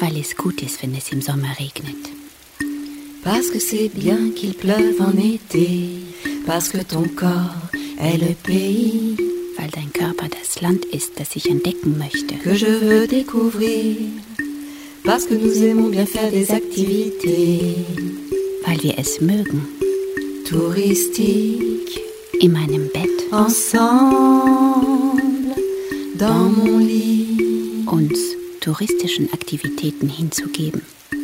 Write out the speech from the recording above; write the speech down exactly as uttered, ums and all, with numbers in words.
Weil es gut ist, wenn es im Sommer regnet. Parce que c'est bien qu'il pleuve en été, parce que ton corps est le pays. Weil dein Körper das Land ist, das ich entdecken möchte. Que je veux découvrir, parce que nous aimons bien faire des activités. Weil wir es mögen. Touristique, in meinem Bett. Ensemble, dans mon lit. Uns touristischen Aktivitäten hinzugeben.